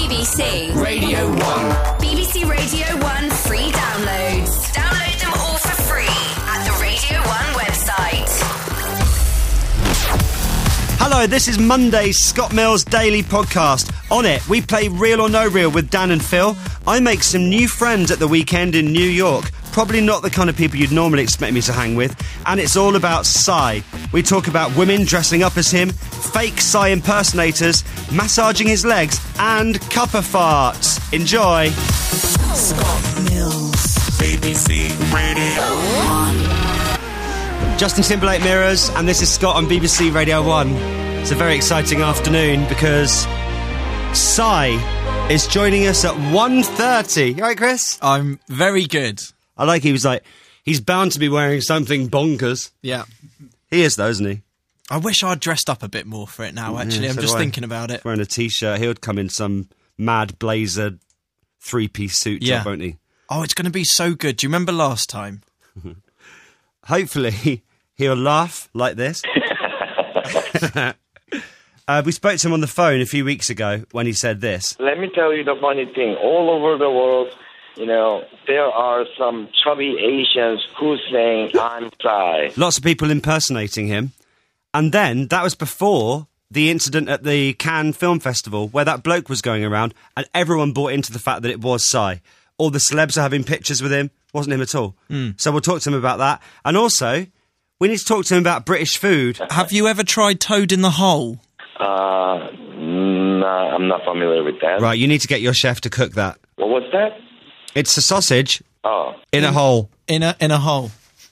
BBC Radio 1. BBC Radio 1 free downloads. Download them all for free at the Radio 1 website. Hello, this is Monday's Scott Mills Daily Podcast. On it, we play Real or No Real with Dan and Phil. I make some new friends at the weekend in New York. Probably not the kind of people you'd normally expect me to hang with. And it's all about Psy. We talk about women dressing up as him, fake Psy impersonators, massaging his legs, and cuppa farts. Enjoy. Scott Mills. BBC Radio 1. Justin Timberlake Mirrors, and this is Scott on BBC Radio 1. It's a very exciting afternoon because Psy is joining us at 1:30. You all right, Chris? I'm very good. I like he was like, he's bound to be wearing something bonkers. Yeah. He is though, isn't he? I wish I'd dressed up a bit more for it now, actually. Yeah, I'm so just do I. thinking about it. Wearing a T-shirt. He would come in some mad blazer, three-piece suit Yeah. job, won't he? Oh, it's going to be so good. Do you remember last time? Hopefully, he'll laugh like this. We spoke to him on the phone a few weeks ago when he said this. Let me tell you the funny thing. All over the world, there are some chubby Asians who saying, I'm Psy. Lots of people impersonating him. And then, that was before the incident at the Cannes Film Festival where that bloke was going around and everyone bought into the fact that it was Psy. All the celebs are having pictures with him. Wasn't him at all. So we'll talk to him about that. And also, we need to talk to him about British food. Have you ever tried Toad in the Hole? Nah, I'm not familiar with that. Right, you need to get your chef to cook that. What was that? It's a sausage Oh, in a hole. In a hole.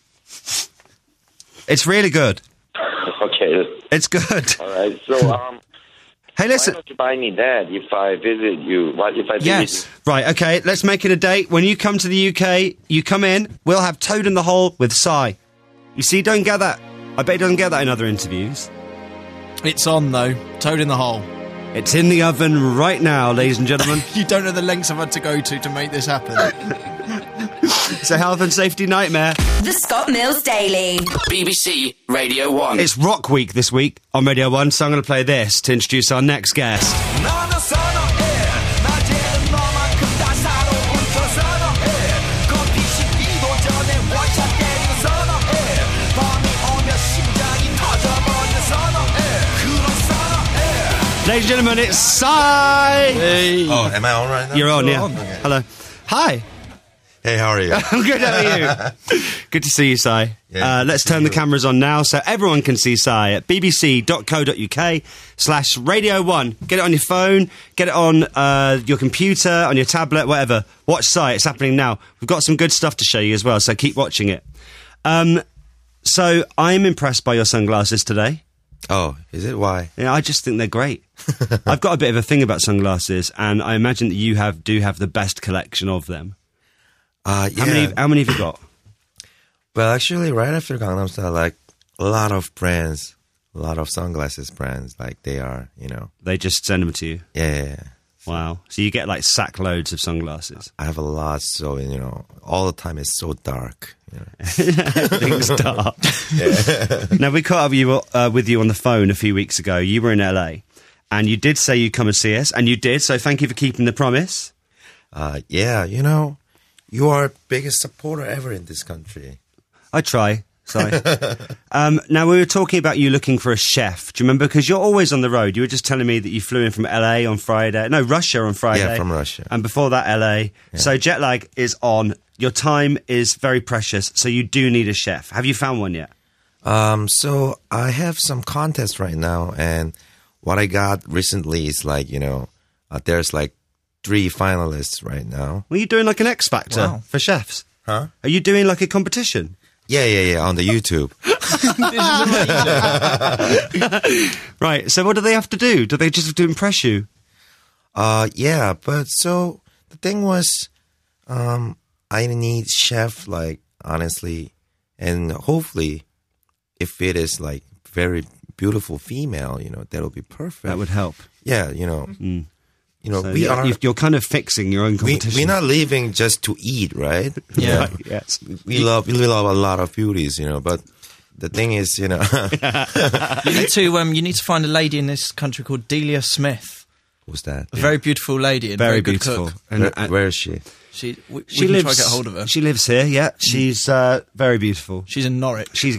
It's really good. okay. It's good. All right. So, Hey, why listen. don't you buy me that if I visit you? What if I visit Yes. Right, okay, let's make it a date. When you come to the UK, you come in, we'll have Toad in the Hole with Psy. You see, don't get that. I bet he doesn't get that in other interviews. It's on, though. Toad in the Hole. It's in the oven right now, ladies and gentlemen. You don't know the lengths I've had to go to make this happen. It's a health and safety nightmare. The Scott Mills Daily. BBC Radio 1. It's Rock Week this week on Radio 1, so I'm going to play this to introduce our next guest. Ladies and gentlemen, it's Psy! Hey. Oh, am I on right now? You're on, yeah. Okay. Hello. Hi. Hey, how are you? I'm good, how are you? Good to see you, Psy. Yeah, Let's good to turn see the you. cameras on now so everyone can see Psy at bbc.co.uk/Radio 1. Get it on your phone, get it on your computer, on your tablet, whatever. Watch Psy, it's happening now. We've got some good stuff to show you as well, so keep watching it. So I'm impressed by your sunglasses today. Oh, is it? Why? Yeah, I just think they're great. I've got a bit of a thing about sunglasses, and I imagine that you do have the best collection of them. Yeah. How many have you got? Well, actually, right after Gangnam Style, like, a lot of brands, a lot of sunglasses brands, like, they are, They just send them to you. yeah. Wow. So you get like sack loads of sunglasses. I have a lot, so, all the time it's so dark. Things dark. Now, we caught up with you on the phone a few weeks ago. You were in LA, and you did say you'd come and see us, and you did, so thank you for keeping the promise. Yeah, you are biggest supporter ever in this country. I try. Sorry. Now, we were talking about you looking for a chef. Do you remember? Because you're always on the road. You were just telling me that you flew in from LA on Friday. No, Russia on Friday. Yeah, from Russia. And before that, LA. Yeah. So jet lag is on. Your time is very precious, so you do need a chef. Have you found one yet? So I have some contests right now, and what I got recently is like, there's like 3 finalists right now. Well, you're doing like an X Factor for chefs. Huh? Are you doing like a competition? Yeah, on the YouTube. Right, so what do they have to do? Do they just have to impress you? Yeah, but so the thing was, I need chef, like, honestly, and hopefully, if it is like very beautiful female, that'll be perfect. That would help. Yeah, So we are. you're kind of fixing your own competition. We're not living just to eat, right? Yeah. Right, yes. We love a lot of beauties, but the thing is, You need to find a lady in this country called Delia Smith. Who's that? A very beautiful lady and Very very good beautiful. cook. And, Where is she? We can try to get hold of her. She lives here. Yeah, she's very beautiful. She's in Norwich. She's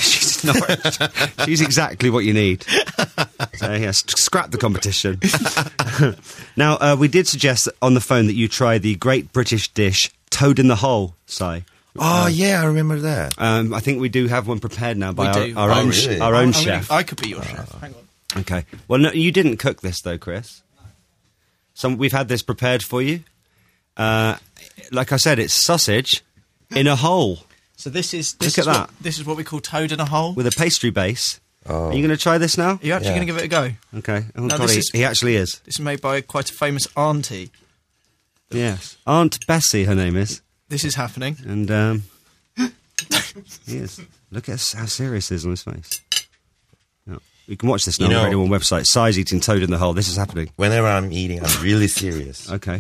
exactly what you need. So yeah, scrap the competition. Now we did suggest on the phone that you try the great British dish Toad in the Hole, Si. Oh, yeah, I remember that. I think we do have one prepared now by We do. our own really? our own chef. I could be your chef. Hang on. Okay. Well, no, you didn't cook this though, Chris. We've had this prepared for you. Like I said, it's sausage in a hole So this is Look at that. This is what we call toad in a hole. with a pastry base. Oh. Are you going to try this now? Are you actually Yeah. going to give it a go? Okay. Oh, No, God, this is- he actually is. This is made by quite a famous auntie. Yes. Aunt Bessie, her name is. This is happening. And he is. Look at how serious he is on his face. No. You can watch this now You on the know- Radio 1 website. Size eating toad in the hole. This is happening. Whenever I'm eating, I'm really serious. Okay.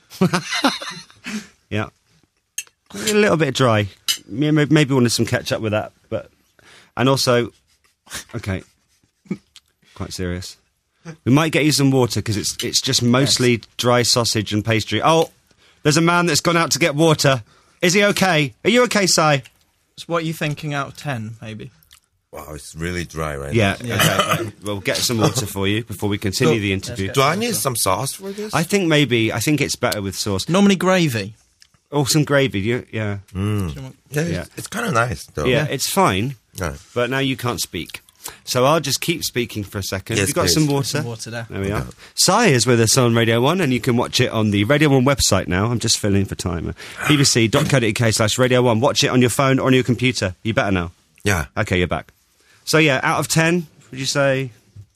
Yeah. A little bit dry. Yeah, maybe wanted some ketchup with that, and also, okay, quite serious. We might get you some water because it's just mostly dry sausage and pastry. Oh, there's a man that's gone out to get water. Is he okay? Are you okay, Si? So what are you thinking out of 10, maybe? Wow, it's really dry right Yeah. now. Okay. Right. We'll get some water for you before we continue the interview. Do I need some sauce for this? I think it's better with sauce. Normally gravy. Or some gravy. Yeah. Yeah, Yeah. it's kind of nice, though. Yeah, it's fine. Yeah. But now you can't speak. So I'll just keep speaking for a second. Yes, You've got please. some water? Some water there. There we are. Si is with us on Radio 1, and you can watch it on the Radio 1 website now. I'm just filling for time. bbc.co.uk/Radio 1. Watch it on your phone or on your computer. You better now. Yeah. Okay, you're back. So yeah, out of 10, would you say?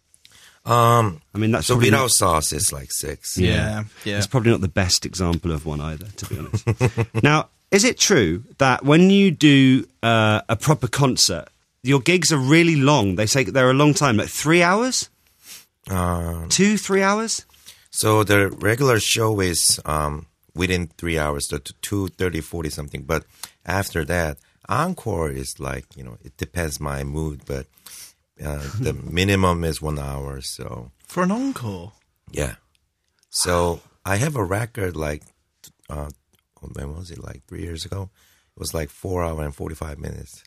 I mean, that's So probably without not, sauce, it's like 6. Yeah. It's probably not the best example of one either, to be honest. Now, is it true that when you do a proper concert, your gigs are really long? They say they're a long time, like 3 hours? 2-3 hours? So the regular show is within 3 hours, so 2:30, 40 something. But after that, encore is like, it depends my mood, but the minimum is 1 hour. So For an encore. yeah. So I have a record like when was it? Like 3 years ago. It was like 4 hours and 45 minutes.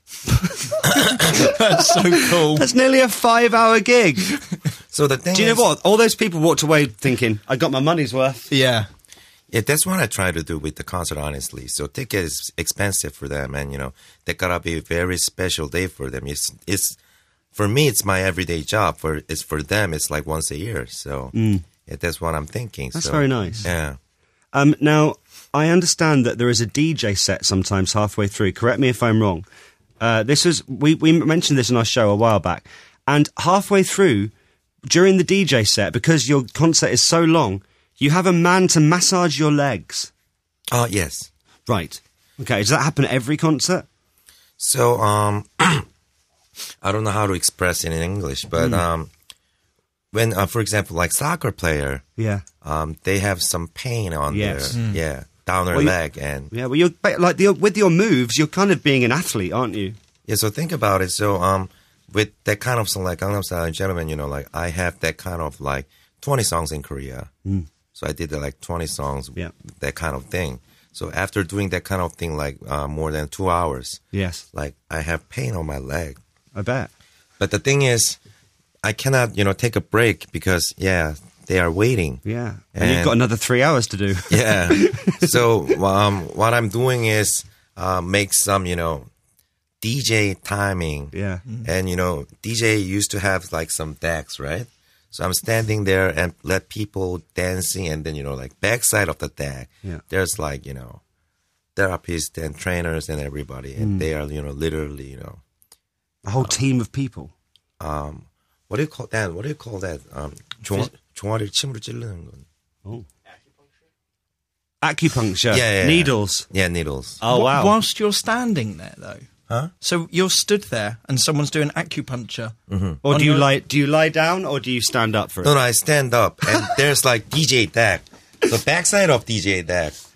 That's so cool. That's nearly a 5-hour gig. So the thing Do you know is, what? All those people walked away thinking, I got my money's worth. Yeah. Yeah, that's what I try to do with the concert, honestly. So ticket is expensive for them, and they gotta be a very special day for them. It's for me, it's my everyday job. For them, it's like once a year. So yeah, that's what I'm thinking. That's so, very nice. Yeah. Now, I understand that there is a DJ set sometimes halfway through. Correct me if I'm wrong. We mentioned this in our show a while back. And halfway through, during the DJ set, because your concert is so long, you have a man to massage your legs. Oh yes. Right. Okay, does that happen at every concert? So I don't know how to express it in English, but when, for example, like soccer player, Yeah. they have some pain on Yes. their down their Well, you- leg, and Yeah, well, with your moves, you're kind of being an athlete, aren't you? yeah. So think about it. So with that kind of song like Gangnam Style, gentlemen, like I have that kind of like 20 songs in Korea. So I did like 20 songs, Yeah. that kind of thing. So after doing that kind of thing, like more than 2 hours, Yes, like I have pain on my leg. I bet. But the thing is, I cannot, take a break because, they are waiting. Yeah. And you've got another 3 hours to do. Yeah. So what I'm doing is make some, DJ timing. Yeah. And, DJ used to have like some decks, right? So I'm standing there and let people dancing, and then, like backside of the deck, Yeah. there's like, therapists and trainers and everybody. And they are, literally, A whole team of people. what do you call that? What do you call that? 종아리를 침으로 찌르는 건. Acupuncture. Yeah. Needles. Yeah, needles. Oh, wow. Whilst you're standing there, though. Huh? So you're stood there and someone's doing acupuncture. Or on do you your- lie down or do you stand up for it? No, I stand up and there's like DJ deck. The backside of DJ deck,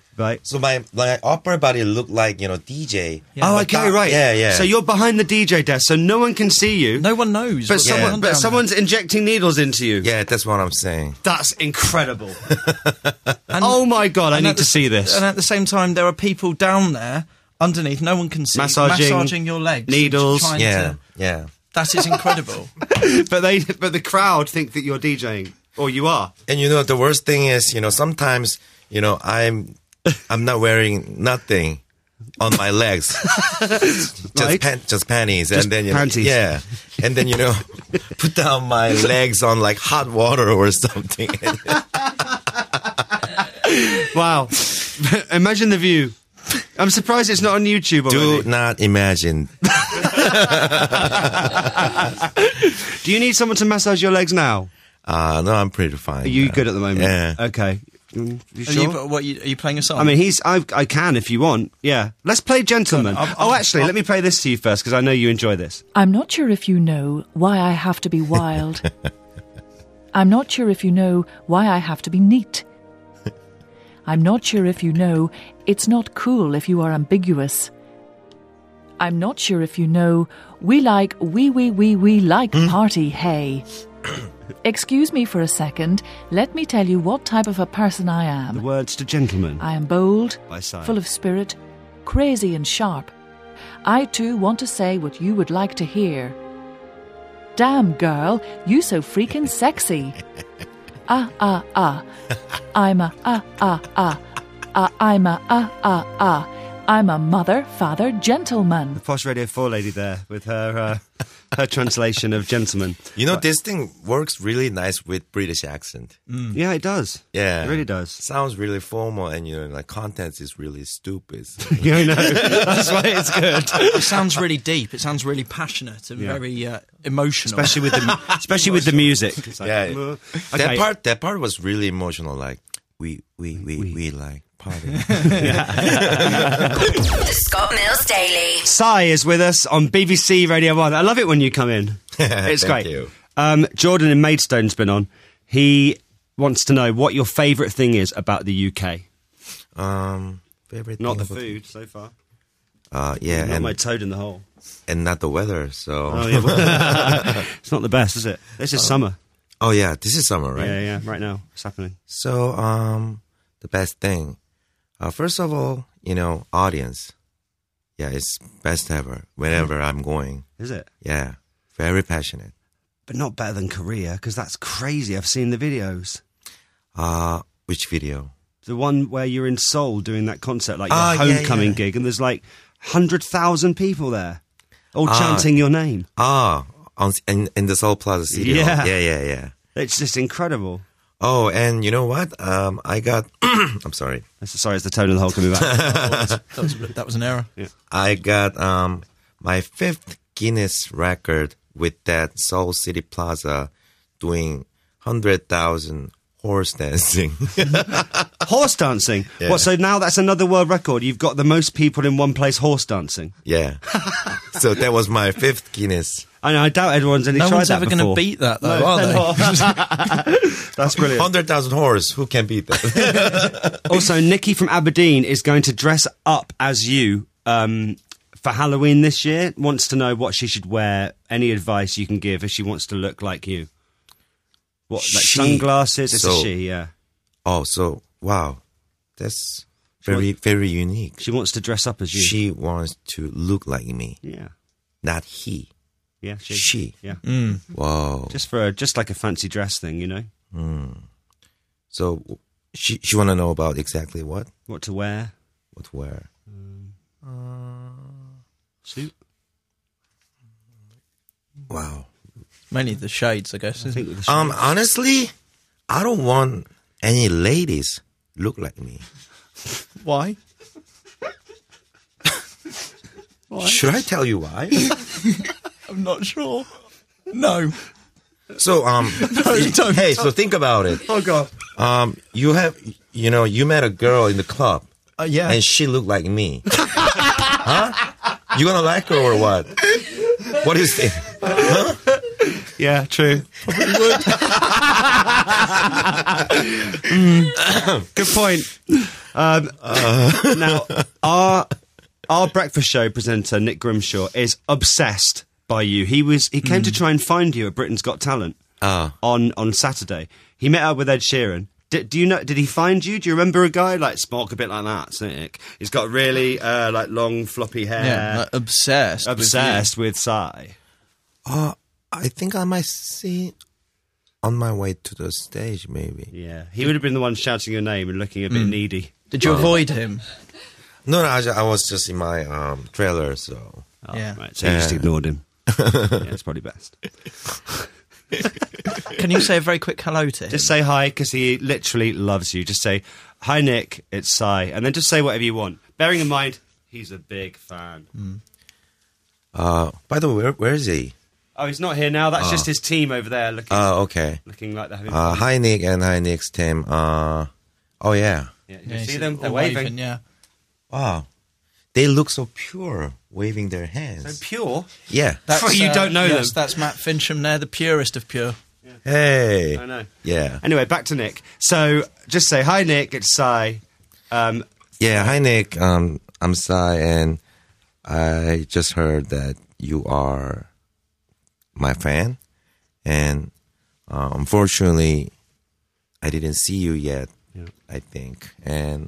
Right. So my upper body looked like, DJ. Oh, okay, right. Yeah. So you're behind the DJ desk, so no one can see you. No one knows. But what's going on down someone's injecting needles into you. Yeah, that's what I'm saying. That's incredible. Oh my God, I need to see this. And at the same time, there are people down there underneath. No one can see. Massaging your legs, needles. trying Yeah. That is incredible. But the crowd think that you're DJing, or you are. And the worst thing is, sometimes, I'm not wearing nothing on my legs, just panties, Just and then panties. Yeah, and then put down my legs on like hot water or something. Wow. Imagine the view. I'm surprised it's not on YouTube already. Do not imagine. Do you need someone to massage your legs now? No, I'm pretty fine. Are you good at the moment? Yeah. Okay. You sure? Are you playing a song? I mean, I can if you want. Yeah. Let's play Gentleman. Actually, let me play this to you first because I know you enjoy this. I'm not sure if you know why I have to be wild. I'm not sure if you know why I have to be neat. I'm not sure if you know it's not cool if you are ambiguous. I'm not sure if you know we like party, hey. Excuse me for a second. Let me tell you what type of a person I am. The words to Gentleman. I am bold, By Psy. full of spirit, crazy and sharp. I too want to say what you would like to hear. Damn, girl, you so freaking sexy. I'm a I'm a mother, father, gentleman. The Posh Radio 4 lady there with her her translation of Gentleman. This thing works really nice with British accent. Yeah, it does. Yeah. It really does. Sounds really formal, and content is really stupid. Yeah, I know. That's why it's good. It sounds really deep. It sounds really passionate and very emotional. Especially with the music. It's like, Yeah. okay. That part was really emotional. Like we like party. The Scott Mills Daily. Sai is with us on BBC Radio 1. I love it when you come in. It's Thank great. you. Jordan in Maidstone's been on. He wants to know what your favourite thing is about the UK. Favorite Not the thing food so far. yeah, Not and my toad in the hole. and not the weather. So Oh, yeah. Well, it's not the best, is it? This is summer. oh yeah, this is summer, right? Yeah, right now. It's happening. So the best thing, first of all, audience. Yeah, it's best ever. Whenever I'm going, Is it? yeah, very passionate. But not better than Korea, because that's crazy. I've seen the videos. Which video? The one where you're in Seoul doing that concert, like your Ah, yeah, homecoming yeah. gig, and there's like 100,000 people there, all chanting your name. In the Seoul Plaza City. Yeah. Hall. Yeah. It's just incredible. Oh, and you know what? I got. I'm sorry. Sorry, it's the tone of the hole coming back. That was an error. I got my 5th Guinness record with that Seoul City Plaza doing 100,000 horse dancing. Horse dancing? Yeah. What, so now that's another world record? You've got the most people in one place horse dancing? Yeah. So that was my 5th Guinness. I know, I doubt everyone's only No tried one's that ever going to before. beat that, though, are they? That's brilliant. 100,000 horse. Who can beat that? Also, Nikki from Aberdeen is going to dress up as you for Halloween this year. Wants to know what she should wear. Any advice you can give if she wants to look like you? What, like She. sunglasses? It's a So- she, yeah. Oh, so wow, that's very very unique. She wants to dress up as you. She wants to look like me, Yeah. not he. Yeah, she. She. Yeah. Wow. Just like a fancy dress thing, you know? So she want to know about exactly what What to wear. to wear. Suit. Wow. Mainly the shades, I guess. I think with the Honestly, I don't want any ladies look like me. Why? Should I tell you why? I'm not sure. No. So don't. hey, so think about it. Oh, God. You met a girl in the club. Yeah. And she looked like me. Huh? You gonna like her or what? What do you think? Yeah, true. Good point. Now, our breakfast show presenter, Nick Grimshaw, is obsessed by you. He came to try and find you at Britain's Got Talent on Saturday. He met up with Ed Sheeran. Do you know? Did he find you? Do you remember a guy like Spock, a bit like that? Nick. He's got really like long floppy hair. Yeah, like obsessed with Psy. I think I might see on my way to the stage, maybe. Yeah, he would have been the one shouting your name and looking a bit needy. Did you avoid him? No, I was just in my trailer, so... Yeah. Right, so you just ignored him. Yeah, it's probably best. Can you say a very quick hello to him? Just say hi, because he literally loves you. Just say, hi, Nick, it's Psy. And then just say whatever you want. Bearing in mind, he's a big fan. By the way, where is he? Oh, he's not here now. That's just his team over there looking okay. Looking like they're having fun. Hi, Nick, and hi, Nick's team. Oh, yeah. You see them? They're waving. Yeah. Wow. They look so pure, waving their hands. So pure? Yeah. You don't know them. That's Matt Fincham there, the purest of pure. Yeah. Hey. I know. Yeah. Anyway, back to Nick. So, just say, hi, Nick, it's Psy. Yeah, hi, Nick. I'm Psy, and I just heard that you are my fan, and unfortunately, I didn't see you yet, I think. And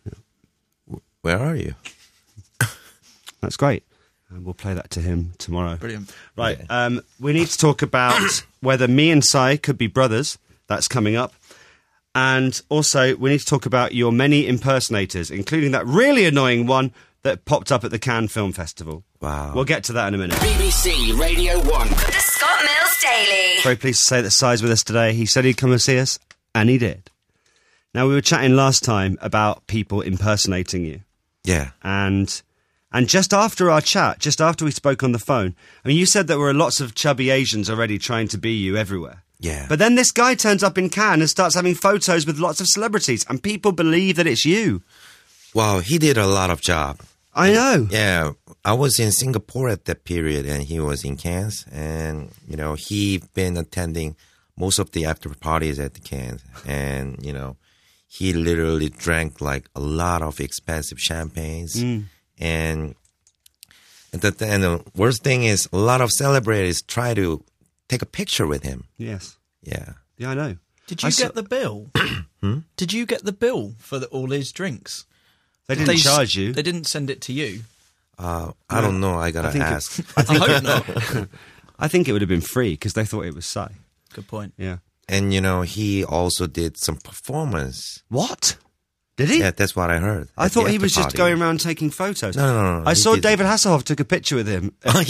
where are you? That's great. And we'll play that to him tomorrow. Brilliant. Right, we need to talk about whether me and Psy could be brothers. That's coming up. And also, we need to talk about your many impersonators, including that really annoying one that popped up at the Cannes Film Festival. Wow. We'll get to that in a minute. BBC Radio 1. The Scott Mills Daily. Very pleased to say that Psy's with us today. He said he'd come and see us, and he did. Now, we were chatting last time about people impersonating you. Yeah. And just after our chat, just after we spoke on the phone, I mean, you said there were lots of chubby Asians already trying to be you everywhere. Yeah. But then this guy turns up in Cannes and starts having photos with lots of celebrities, and people believe that it's you. Wow, he did a lot of job. I know. Yeah, I was in Singapore at that period, and he was in Cannes, and he been attending most of the after parties at the Cannes, and he literally drank like a lot of expensive champagnes, and the worst thing is a lot of celebrities try to take a picture with him. Yes. Yeah. Yeah, I know. Did you get the bill? Did you get the bill for all his drinks? They didn't charge you. They didn't send it to you. I don't know. I gotta ask. I hope not. I think it would have been free because they thought it was Psy. Good point. Yeah. And he also did some performance. What? Did he? Yeah, that's what I heard. I thought he was just going around taking photos. No. I saw David Hasselhoff took a picture with him. Oh,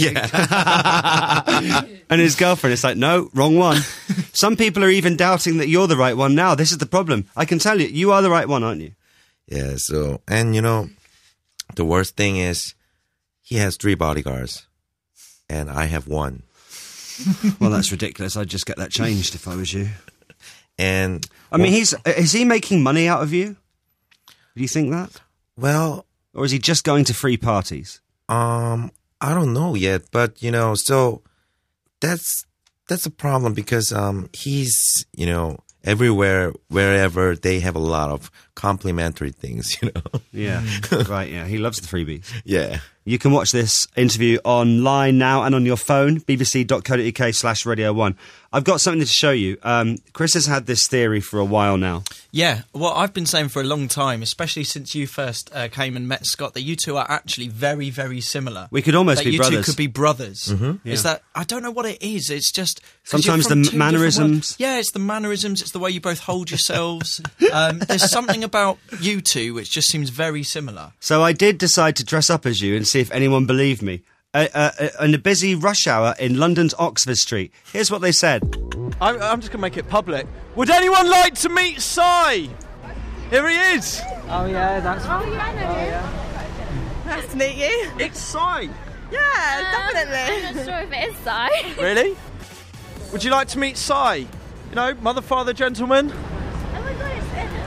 yeah. And his girlfriend. It's like, no, wrong one. Some people are even doubting that you're the right one now. This is the problem. I can tell you, you are the right one, aren't you? Yeah, so, and the worst thing is he has 3 bodyguards and I have 1. Well, that's ridiculous. I'd just get that changed if I was you. And I mean, is he making money out of you? Do you think that? Well, or is he just going to free parties? I don't know yet, but so that's a problem because he's everywhere, wherever they have a lot of complimentary things, Yeah, right, yeah. He loves the freebies. Yeah. You can watch this interview online now and on your phone, bbc.co.uk/Radio1. I've got something to show you. Chris has had this theory for a while now. Yeah, well, I've been saying for a long time, especially since you first came and met Scott, that you two are actually very, very similar. We could almost be brothers. You two could be brothers. Mm-hmm. Is that? I don't know what it is. It's just sometimes the mannerisms. Yeah, it's the mannerisms. It's the way you both hold yourselves. There's something about you two which just seems very similar. So I did decide to dress up as you and see if anyone believed me. In a busy rush hour in London's Oxford Street. Here's what they said. I'm just going to make it public. Would anyone like to meet Psy? Here he is. Oh, yeah, that's... Oh, yeah, I know you. Nice to meet you. It's Psy. Yeah, definitely. I'm not sure if it is Psy. Really? Would you like to meet Psy? Mother, father, gentleman? Oh, my God,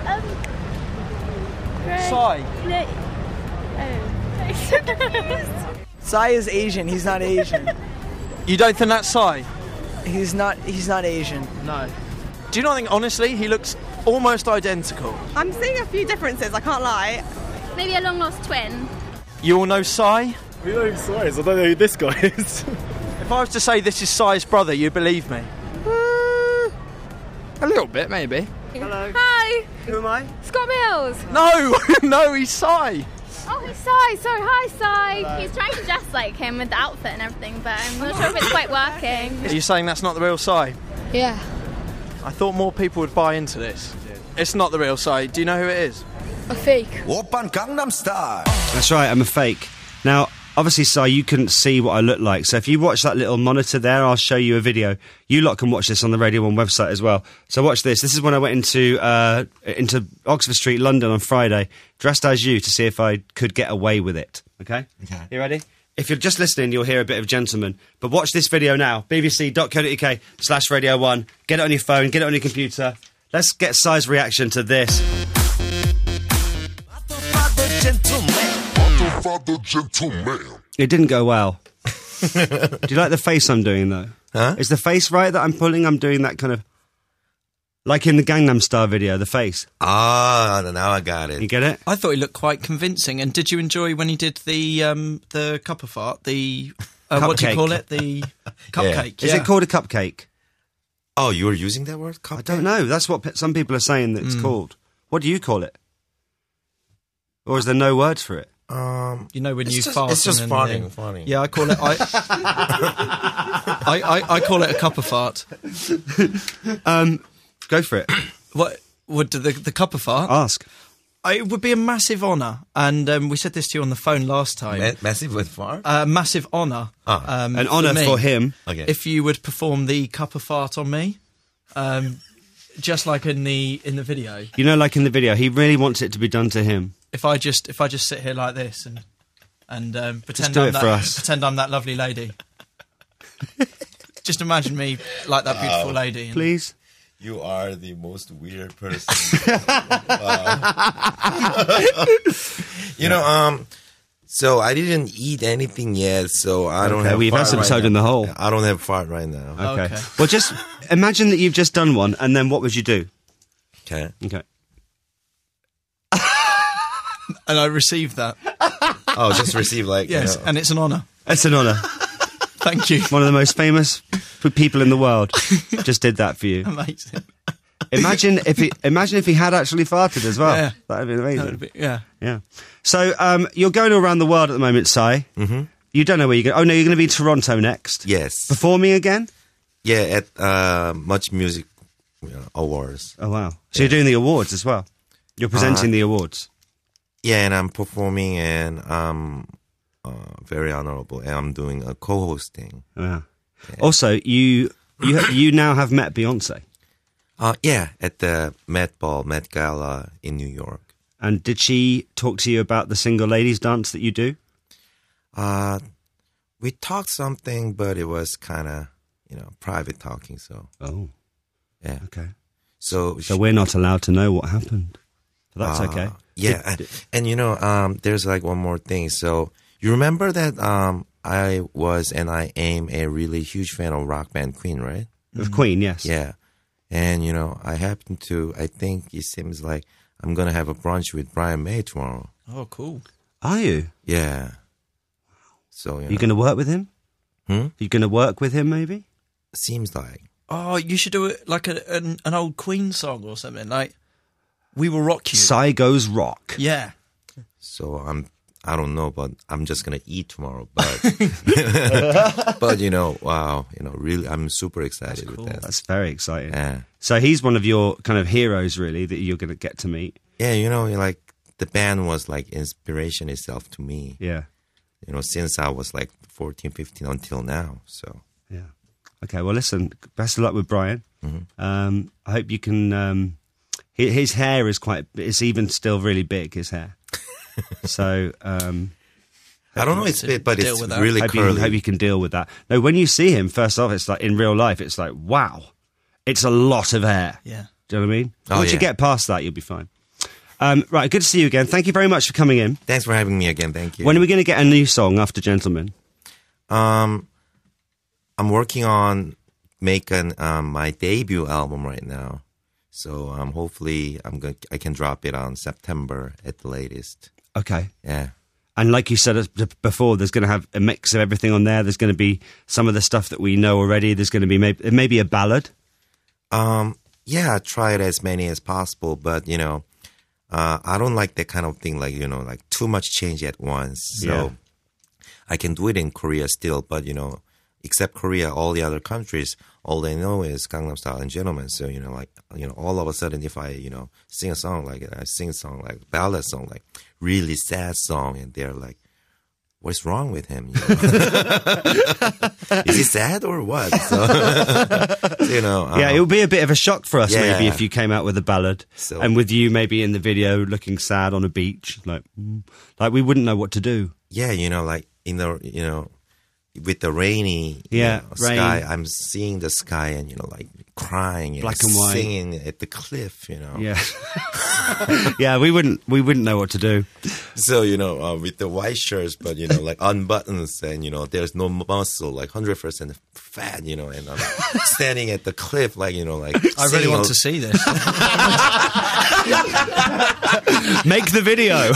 it's... Psy. Psy is Asian. He's not Asian. You don't think that's Psy? He's not Asian. No. Do you not think, honestly, he looks almost identical. I'm seeing a few differences, I can't lie. Maybe a long lost twin. You all know Psy? We know who Psy is. I don't know who this guy is. If I was to say this is Psy's brother, you believe me? A little bit, maybe. Hello. Hi. Who am I? Scott Mills. No, no, he's Psy. Oh, he's Sai. Sorry, hi, Sai. Hello. He's trying to dress like him with the outfit and everything, but I'm not sure if it's quite working. Are you saying that's not the real Psy? Yeah. I thought more people would buy into this. It's not the real Psy. Do you know who it is? A fake. Oppan Gangnam Style. That's right, I'm a fake. Now, obviously, Si, you couldn't see what I look like, so if you watch that little monitor there, I'll show you a video. You lot can watch this on the Radio 1 website as well. So watch this. This is when I went into Oxford Street, London on Friday, dressed as you to see if I could get away with it. Okay? Okay. You ready? If you're just listening, you'll hear a bit of Gentleman. But watch this video now, bbc.co.uk/Radio 1. Get it on your phone, get it on your computer. Let's get Si's reaction to this. It didn't go well. Do you like the face I'm doing, though? Huh? Is the face right that I'm pulling? I'm doing that kind of... Like in the Gangnam Style video, the face. Ah, now I got it. You get it? I thought he looked quite convincing. And did you enjoy when he did the cup of fart? The what do you call it? The cupcake. Yeah. Is it called a cupcake? Oh, you were using that word? Cupcake? I don't know. That's what some people are saying that it's called. What do you call it? Or is there no word for it? You know when you fart. It's just farting. Yeah, I call it. I call it a cup of fart. Go for it. What would the cup of fart? Ask. It would be a massive honour, and we said this to you on the phone last time. Massive with fart? Massive honour. An honour for him. Okay. If you would perform the cup of fart on me, just like in the video. You know, like in the video, he really wants it to be done to him. If I just sit here like this and pretend do I'm it for us. pretend I'm that lovely lady. Just imagine me like that beautiful lady. And Please. You are the most weird person. You know, so I didn't eat anything yet, so I don't have. We've had some toad in the hole. I don't have fart right now. Okay. Well, just imagine that you've just done one, and then what would you do? Okay. And I received that. Oh, just receive yes, and it's an honour. It's an honour. Thank you. One of the most famous people in the world just did that for you. Amazing. Imagine if he had actually farted as well. Yeah. That'd be amazing. Yeah. So you're going around the world at the moment, Si. Mm-hmm. You don't know where you're going. Oh no, you're going to be in Toronto next. Yes. Performing again? Yeah, at Much Music Awards. Oh wow. So you're doing the awards as well. You're presenting the awards. Yeah, and I'm performing, and I'm very honorable, and I'm doing a co-hosting. Yeah. Also, you now have met Beyonce. Yeah, at the Met Gala in New York. And did she talk to you about the single ladies dance that you do? We talked something, but it was kind of, private talking. So. Oh. Yeah. Okay. So we're not allowed to know what happened. But that's okay. Yeah, and there's like one more thing. So you remember that I was and I am a really huge fan of rock band Queen, right? Of Queen, yes. Yeah. And, I think it seems like I'm going to have a brunch with Brian May tomorrow. Oh, cool. Are you? Yeah. So, Are you going to work with him? Are you going to work with him, maybe? Seems like. Oh, you should do it like an old Queen song or something, like We Will Rock You. Si Goes Rock. Yeah. So I don't know, but I'm just going to eat tomorrow. But, but wow, really, I'm super excited with that. That's very exciting. Yeah. So he's one of your kind of heroes, really, that you're going to get to meet. Yeah, like the band was like inspiration itself to me. Yeah. Since I was like 14, 15 until now. So. Yeah. Okay, well, listen, best of luck with Brian. Mm-hmm. I hope you can... his hair is it's even still really big, his hair. So, I don't know it's big, but it's really curly. Hope you can deal with that. No, when you see him, first off, it's like in real life, it's like, wow, it's a lot of hair. Yeah. Do you know what I mean? Once you get past that, you'll be fine. Right, good to see you again. Thank you very much for coming in. Thanks for having me again. Thank you. When are we going to get a new song after Gentleman? I'm working on making my debut album right now. So hopefully I can drop it on September at the latest. Okay. Yeah. And like you said before, there's going to have a mix of everything on there. There's going to be some of the stuff that we know already. There's going to be maybe a ballad. Yeah, try it as many as possible. But, I don't like that kind of thing, like, like too much change at once. So I can do it in Korea still, but, except Korea, all the other countries, all they know is Gangnam Style and Gentleman. So, all of a sudden, if I, sing a song like it, I sing a song like ballad song, like really sad song, and they're like, what's wrong with him? Is he sad or what? So, it would be a bit of a shock for us maybe if you came out with a ballad and with you maybe in the video looking sad on a beach, like we wouldn't know what to do. Yeah, like in the with the rainy sky, I'm seeing the sky and like crying, black and white, singing at the cliff, Yeah, yeah, we wouldn't know what to do. So with the white shirts, but like unbuttons, and there's no muscle, like 100% fat, and I'm standing at the cliff, like like. I really want to see this. Make the video.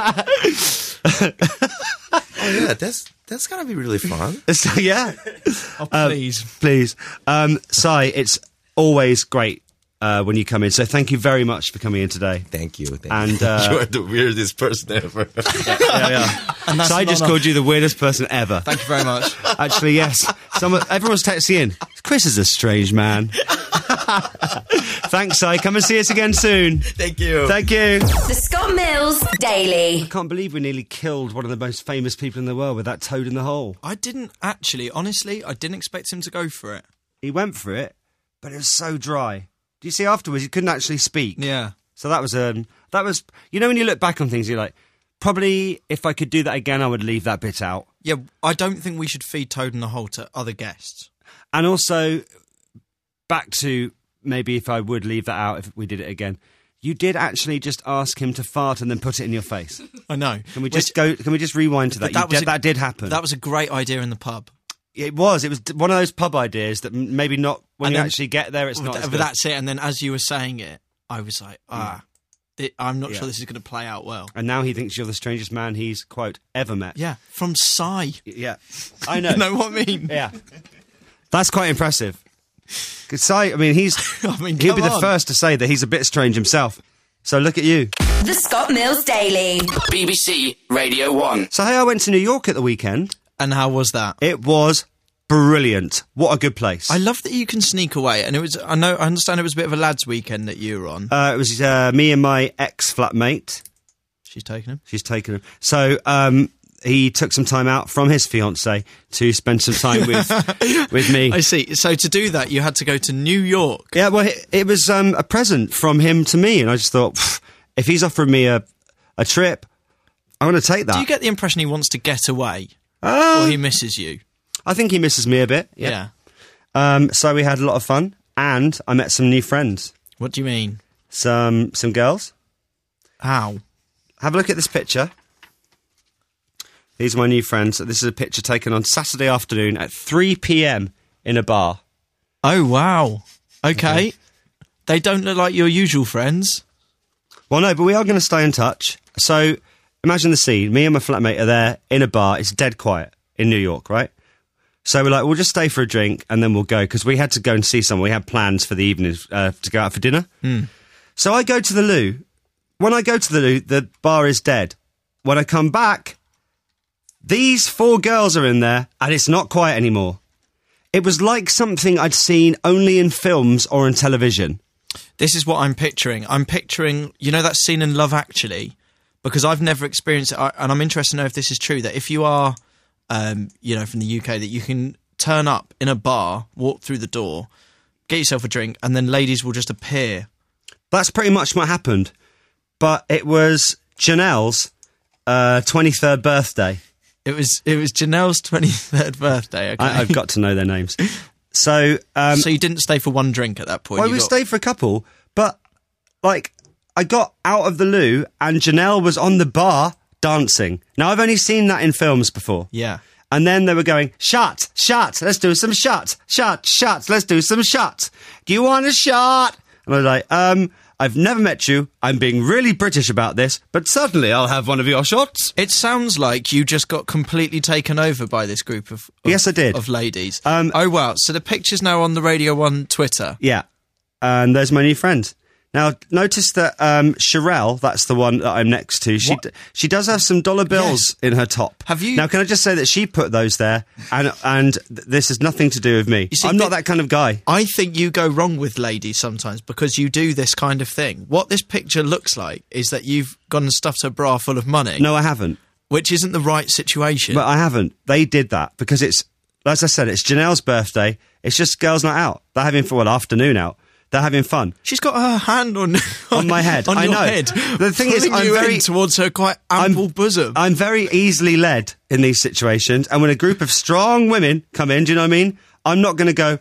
Oh yeah, that's gonna be really fun. Yeah. Oh, please. Please. Sai, it's always great when you come in. So thank you very much for coming in today. Thank you. And you are the weirdest person ever. Yeah. And Sai just called you the weirdest person ever. Thank you very much. Actually, yes. Everyone's texting in. Chris is a strange man. Thanks, Sai. Come and see us again soon. Thank you. Thank you. The Scott Mills Daily. I can't believe we nearly killed one of the most famous people in the world with that toad in the hole. I didn't actually, honestly, I didn't expect him to go for it. He went for it, but it was so dry. Do you see afterwards he couldn't actually speak? Yeah. So that was when you look back on things, you're like, probably if I could do that again, I would leave that bit out. Yeah, I don't think we should feed toad in the hole to other guests. And also, back to maybe if I would leave that out if we did it again. You did actually just ask him to fart and then put it in your face. I know. Can we just rewind to that? That did happen. That was a great idea in the pub. It was one of those pub ideas that maybe not when you actually get there. It's not. But that's it. And then as you were saying it, I was like, I'm not sure this is going to play out well. And now he thinks you're the strangest man he's quote ever met. Yeah, from Sai. Yeah, I know. You know what I mean? Yeah, that's quite impressive. Because Sai, I mean, he'll be the first to say that he's a bit strange himself. So look at you. The Scott Mills Daily. BBC Radio 1. So hey, I went to New York at the weekend. And how was that? It was brilliant. What a good place. I love that you can sneak away. And I understand it was a bit of a lads' weekend that you were on. It was me and my ex-flatmate. She's taken him? She's taken him. So he took some time out from his fiancée to spend some time with me. I see. So to do that, you had to go to New York. Yeah, well, it was a present from him to me. And I just thought, if he's offering me a trip, I'm going to take that. Do you get the impression he wants to get away? Or he misses you? I think he misses me a bit. Yeah. So we had a lot of fun. And I met some new friends. What do you mean? Some girls. How? Have a look at this picture. These are my new friends. This is a picture taken on Saturday afternoon at 3 p.m. in a bar. Oh, wow. Okay. They don't look like your usual friends. Well, no, but we are going to stay in touch. So imagine the scene. Me and my flatmate are there in a bar. It's dead quiet in New York, right? So we're like, we'll just stay for a drink and then we'll go. Because we had to go and see someone. We had plans for the evening to go out for dinner. So I go to the loo. When I go to the loo, the bar is dead. When I come back, these 4 girls are in there, and it's not quiet anymore. It was like something I'd seen only in films or in television. This is what I'm picturing. I'm picturing, you know that scene in Love Actually? Because I've never experienced it, and I'm interested to know if this is true, that if you are, from the UK, that you can turn up in a bar, walk through the door, get yourself a drink, and then ladies will just appear. That's pretty much what happened. But it was Janelle's 23rd birthday. It was Janelle's 23rd birthday. Okay. I've got to know their names. So you didn't stay for one drink at that point? Well, we stayed for a couple, but I got out of the loo and Janelle was on the bar dancing. Now, I've only seen that in films before. Yeah. And then they were going, shot, let's do some shots, shot, let's do some shots. Do you want a shot? And I was like, I've never met you. I'm being really British about this, but certainly I'll have one of your shots. It sounds like you just got completely taken over by this group of Yes, I did. Of ladies. Oh, wow. So the picture's now on the Radio 1 Twitter. Yeah. And there's my new friend. Now, notice that Sherelle, that's the one that I'm next to, she does have some dollar bills in her top. Have you? Now, can I just say that she put those there, and this has nothing to do with me. You see, I'm not that kind of guy. I think you go wrong with ladies sometimes because you do this kind of thing. What this picture looks like is that you've gone and stuffed her bra full of money. No, I haven't. Which isn't the right situation. But I haven't. They did that because it's, as I said, it's Janelle's birthday. It's just girls' night out. They're having fun, afternoon out. They're having fun. She's got her hand on my head. On I your know. head. The thing is, I'm very towards her quite ample bosom. I'm very easily led in these situations, and when a group of strong women come in, do you know what I mean? I'm not going to go.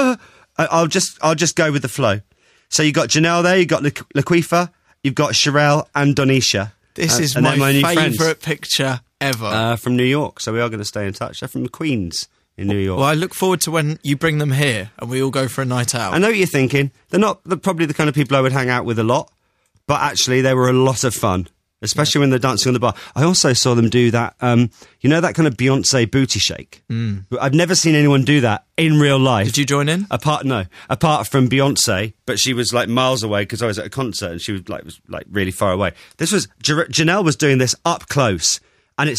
I'll just go with the flow. So you got Janelle there, you got Laquifa, you've got Sherelle and Donisha. This is and my new favourite friends. Picture ever. From New York, so we are going to stay in touch. They're from the Queens. In New York. Well, I look forward to when you bring them here and we all go for a night out. I know what you're thinking. They're probably the kind of people I would hang out with a lot, but actually they were a lot of fun, especially when they're dancing on the bar. I also saw them do that, that kind of Beyonce booty shake. I've never seen anyone do that in real life. Did you join in? Apart from Beyonce, but she was like miles away because I was at a concert and she was like really far away. This was Janelle was doing this up close, and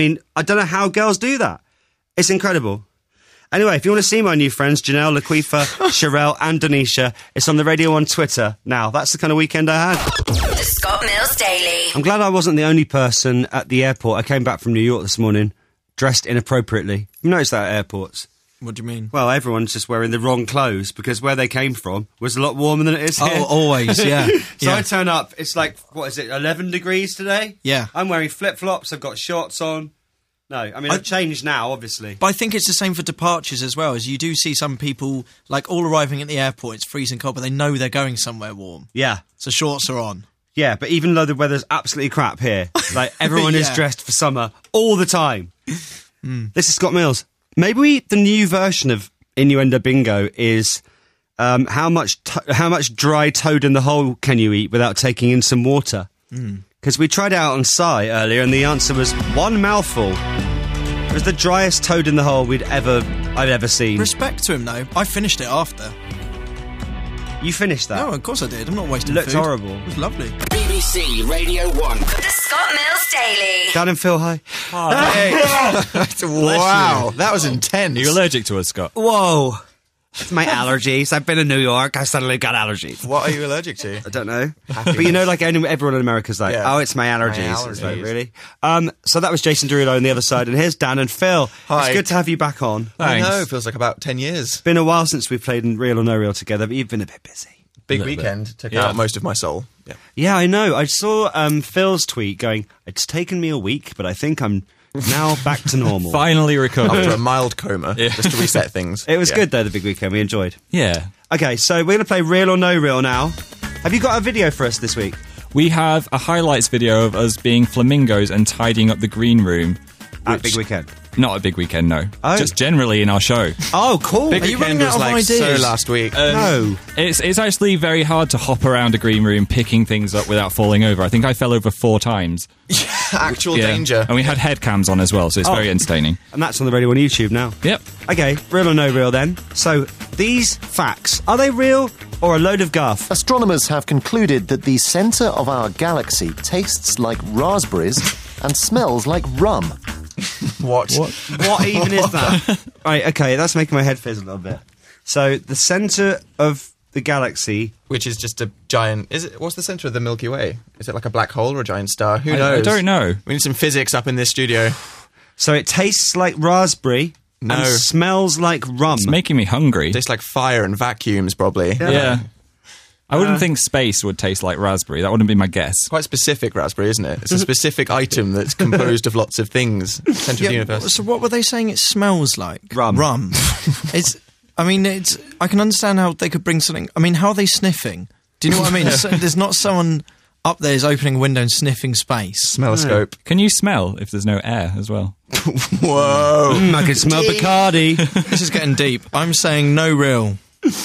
I don't know how girls do that. It's incredible. Anyway, if you want to see my new friends, Janelle, Laquifa, Sherelle and Donisha, it's on the Radio 1 Twitter now. That's the kind of weekend I had. The Scott Mills Daily. I'm glad I wasn't the only person at the airport. I came back from New York this morning, dressed inappropriately. You noticed that at airports? What do you mean? Well, everyone's just wearing the wrong clothes because where they came from was a lot warmer than it is here. Oh, always, yeah. So I turn up, it's like, 11 degrees today? Yeah. I'm wearing flip-flops, I've got shorts on. No, I've changed now, obviously. But I think it's the same for departures as well, as you do see some people, like, all arriving at the airport, it's freezing cold, but they know they're going somewhere warm. Yeah. So shorts are on. Yeah, but even though the weather's absolutely crap here, like, everyone is dressed for summer all the time. This is Scott Mills. Maybe the new version of Innuendo Bingo is how much dry toad in the hole can you eat without taking in some water? Because we tried it out on Psy earlier, and the answer was one mouthful. It was the driest toad in the hole I'd ever seen. Respect to him, though. I finished it after. You finished that? No, of course I did. I'm not wasting It looked food. horrible. It was lovely. BBC Radio 1. The Scott Mills Daily. Dan and Phil, hi. Wow, that was intense. Are you allergic to us, Scott? Whoa. It's my allergies. I've been in New York. I suddenly got allergies. What are you allergic to? I don't know. But you know, like everyone in America's like, oh, it's my allergies. My It's like, allergies. really? So that was Jason Derulo on the other side, and here's Dan and Phil. Hi. It's good to have you back on. I know, it feels like about 10 years. Been a while since we've played in Real or No Real together, but you've been a bit busy. Big weekend. Took out most of my soul. Yeah. Yeah, I know. I saw Phil's tweet going, it's taken me a week, but I think I'm now back to normal. Finally recovered. After a mild coma, just to reset things. It was good, though, the big weekend. We enjoyed. Yeah. Okay, so we're going to play Real or No Real now. Have you got a video for us this week? We have a highlights video of us being flamingos and tidying up the green room. At Big Weekend? Not a Big Weekend, no. Oh. Just generally in our show. Oh, cool. Big Are you weekend running was out of like so ideas? last week. No. It's actually very hard to hop around a green room picking things up without falling over. I think I fell over 4 times. Actual Yeah. danger. And we had head cams on as well, so it's very entertaining. And that's on the Radio 1 YouTube now. Yep. Okay, Real or No Real then. So, these facts, are they real or a load of guff? Astronomers have concluded that the centre of our galaxy tastes like raspberries and smells like rum. What even is that? Right, okay, that's making my head fizz a little bit. So, the centre of the galaxy... Which is just a giant... What's the centre of the Milky Way? Is it like a black hole or a giant star? Who knows? I don't know. We need some physics up in this studio. So, it tastes like raspberry and smells like rum. It's making me hungry. Tastes like fire and vacuums, probably. Yeah. I wouldn't think space would taste like raspberry. That wouldn't be my guess. Quite specific raspberry, isn't it? It's a specific item that's composed of lots of things. Centre of the universe. So what were they saying it smells like? Rum. I can understand how they could bring something... I mean, how are they sniffing? Do you know what I mean? So, there's not someone up there is opening a window and sniffing space. Smelloscope. Can you smell if there's no air as well? Whoa. I can smell Bacardi. This is getting deep. I'm saying no real.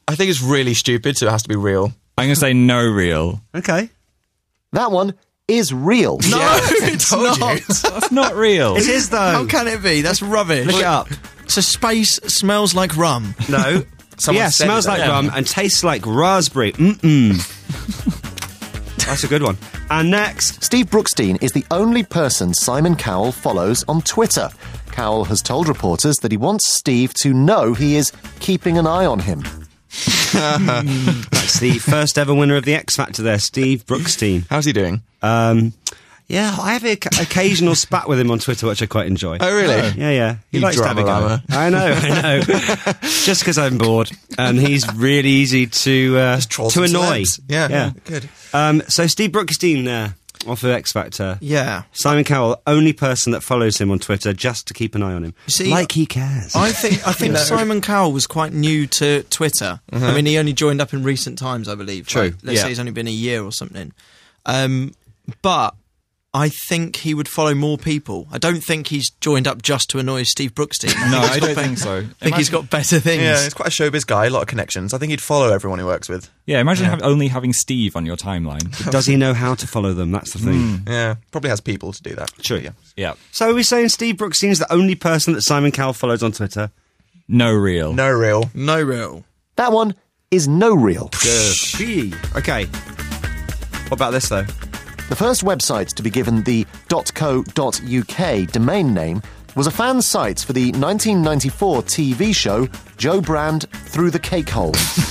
I think it's really stupid, so it has to be real. I'm going to say no real. Okay. That one is real. No, it's not. That's not real. It is, though. How can it be? That's rubbish. Look it up. So space smells like rum. No. Someone yeah, said smells that. like rum and tastes like raspberry. Mm-mm. That's a good one. And next... Steve Brookstein is the only person Simon Cowell follows on Twitter. Cowell has told reporters that he wants Steve to know he is keeping an eye on him. That's the first ever winner of the X Factor there, Steve Brookstein. How's he doing? Yeah, I have an occasional spat with him on Twitter, which I quite enjoy. Oh, really? Yeah. He You likes to have a go. drama I know. Just because I'm bored. And he's really easy to annoy. celebs. Yeah, good. So Steve Brookstein there, off of X Factor. Yeah. Simon Cowell, only person that follows him on Twitter just to keep an eye on him. See, like he cares. I think Simon Cowell was quite new to Twitter. I mean, he only joined up in recent times, I believe. True. Like, let's say he's only been a year or something. But I think he would follow more people. I don't think he's joined up just to annoy Steve Brookstein. No, I don't think so. I think he's got better things. Yeah, he's quite a showbiz guy, a lot of connections. I think he'd follow everyone he works with. Yeah, imagine only having Steve on your timeline. Does he know how to follow them? That's the thing. Yeah, probably has people to do that. True. Yeah. So are we saying Steve Brookstein's the only person that Simon Cowell follows on Twitter? No real. No real. No real. That one is no real. Good. Okay. What about this, though? The first website to be given the .co.uk domain name was a fan site for the 1994 TV show Joe Brand Through the Cake Hole.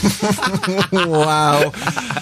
Wow.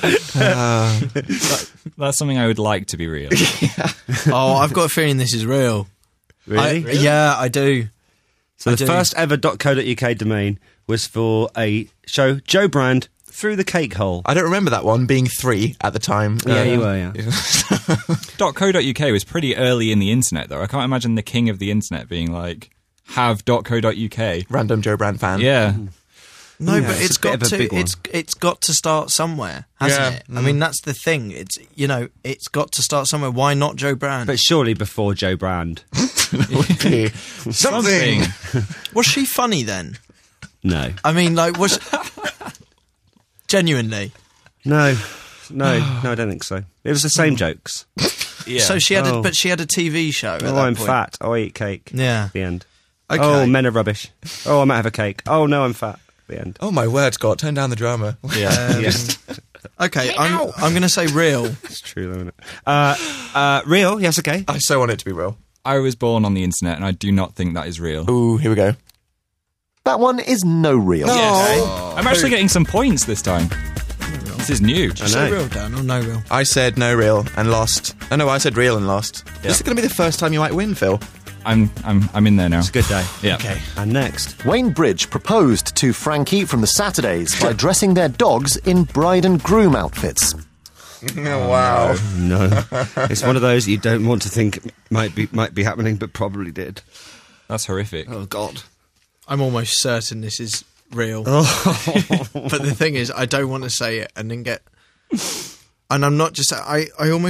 That's something I would like to be real. Oh, I've got a feeling this is real. Really? Yeah, I do. So the first ever .co.uk domain was for a show, Joe Brand Through the Cake Hole. I don't remember that one being 3 at the time. Yeah, you were, yeah. .co.uk was pretty early in the internet, though. I can't imagine the king of the internet being like, have .co.uk. Random Joe Brand fan. Yeah. No, Yeah, but it's a bit of a big one. it's got to start somewhere, hasn't it? I mean, that's the thing. It's got to start somewhere. Why not Joe Brand? But surely before Joe Brand. Something. Was she funny then? No. I mean, like, was genuinely? No, I don't think so. It was the same jokes. Yeah. So she had, but she had a TV show. At that I'm point. fat. Oh, I eat cake. Yeah. The end. Okay. Oh, men are rubbish. Oh, I might have a cake. Oh, no, I'm fat. The end. Oh my word, Scott! Turn down the drama. Yeah. Okay, I'm going to say real. It's true, though, isn't it? Real? Yes, okay. I so want it to be real. I was born on the internet, and I do not think that is real. Ooh, here we go. That one is no real. Yes. I'm actually getting some points this time. This is new. Did you say real, Dan, or no real? I said no real and lost. Oh no, I said real and lost. Yeah. This is going to be the first time you might win, Phil. I'm in there now. It's a good day. Yeah. Okay. And next. Wayne Bridge proposed to Frankie from the Saturdays by dressing their dogs in bride and groom outfits. Wow. No. It's one of those you don't want to think might be happening, but probably did. That's horrific. Oh, God. I'm almost certain this is real. Oh. But the thing is, I don't want to say it and then get... And I'm not just... I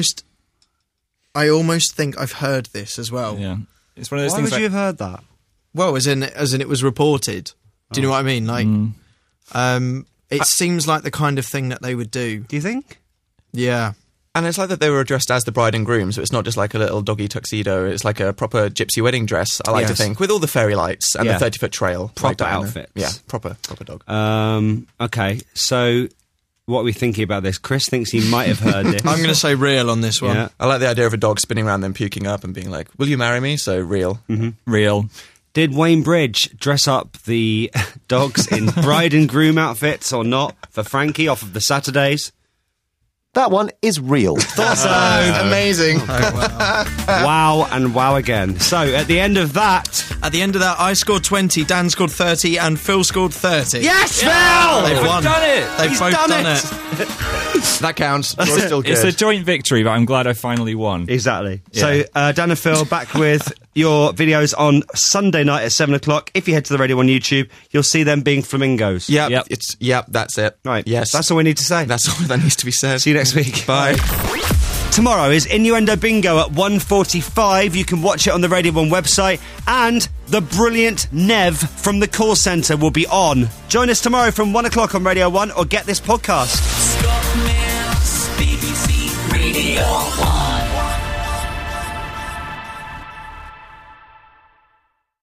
almost think I've heard this as well. Yeah. It's one of those Why things would you have heard that? Well, as in it was reported. Do you know what I mean? Like, it seems like the kind of thing that they would do. Do you think? Yeah. And it's like that they were dressed as the bride and groom, so it's not just like a little doggy tuxedo. It's like a proper gypsy wedding dress, I like to think, with all the fairy lights and the 30-foot trail. Proper like outfits. Yeah, proper dog. Okay, so what are we thinking about this? Chris thinks he might have heard this. I'm going to say real on this one. Yeah. I like the idea of a dog spinning around then puking up and being like, will you marry me? So real. Mm-hmm. Real. Did Wayne Bridge dress up the dogs in bride and groom outfits or not for Frankie off of the Saturdays? That one is real. Thought so. Amazing. Wow and wow again. So at the end of that, I scored 20, Dan scored 30, and Phil scored 30. Yes, Phil! They've won. done it! They've He's both done done it. That counts. You're still good. It's a joint victory, but I'm glad I finally won. Exactly. Yeah. So Dan and Phil back with your videos on Sunday night at 7 o'clock. If you head to the Radio 1 YouTube, you'll see them being flamingos. Yep, that's it. Right. Yes. That's all we need to say. That's all that needs to be said. See you next week. Bye. Tomorrow is Innuendo Bingo at 1:45. You can watch it on the Radio 1 website. And the brilliant Nev from the call centre will be on. Join us tomorrow from 1 o'clock on Radio 1 or get this podcast. Scott Mills, BBC Radio 1.